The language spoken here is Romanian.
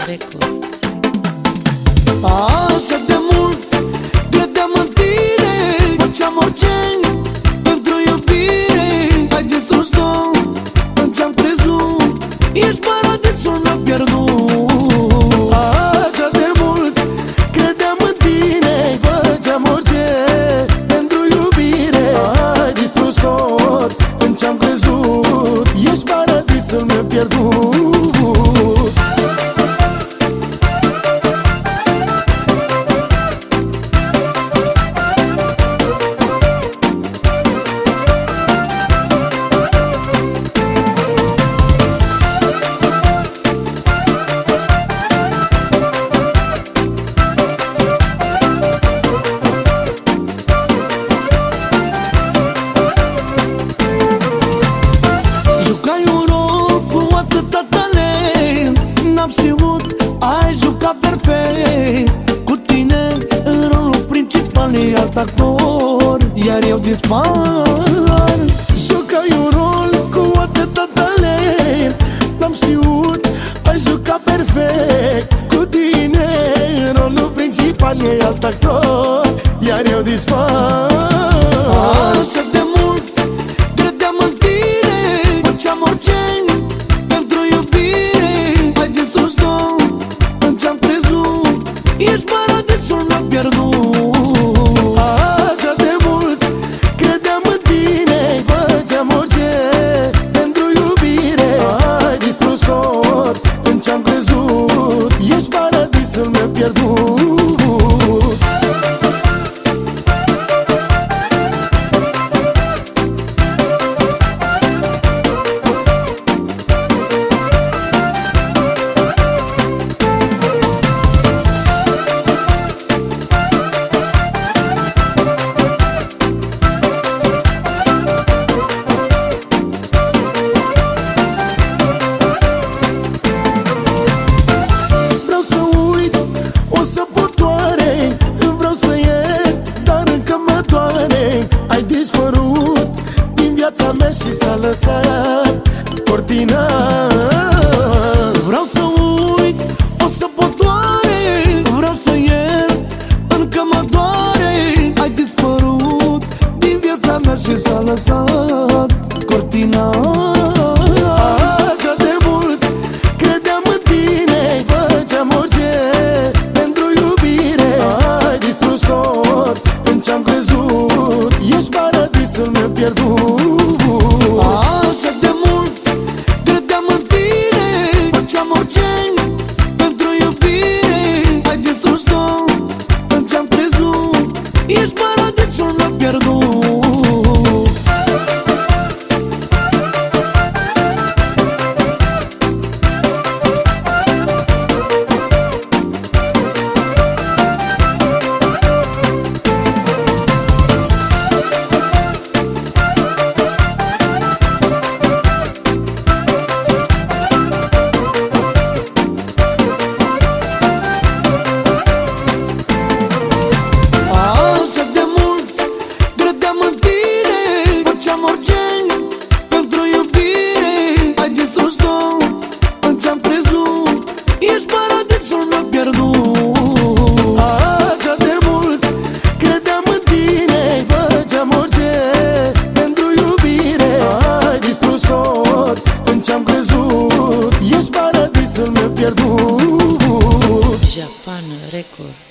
Records. Așa de mult credeam în tine, făceam orice pentru iubire. Ai distrus tot în ce-am crezut, ești paradisul meu pierdut. Așa de mult credeam în tine, făceam orice pentru iubire. Ai distrus tot în ce-am crezut, ești paradisul meu pierdut. N-am știut, ai jucat perfect. Cu tine în rolul principal e alt actor, iar eu dispar. Jucai un rol cu atâta talent. N-am știut, ai jucat perfect. Cu tine în rolul principal e alt actor, iar eu dispar. Așa de mult credeam în tine, făceam orice pentru iubire. Ai distrus tot în ce-am crezut, ești paradisul meu pierdut. Așa de mult credeam în tine, făceam orice pentru iubire. Ai distrus tot în ce-am crezut, ești paradisul meu pierdut. Ai dispărut din viața mea și s-a lăsat cortina. Vreau să uit, o să pot doare. Vreau să iert, încă mă doare. Ai dispărut din viața mea și s-a lăsat cortina. Așa de mult credeam în tine, făceam orice pentru iubire. Ai distrus tot în ce-am crezut, ești paradisul meu pierdut. Așa de mult credeam în tine, făceam orice pentru iubire. Ai distrus tot în ce-am crezut, ești paradisul meu pierdut. Japan Records.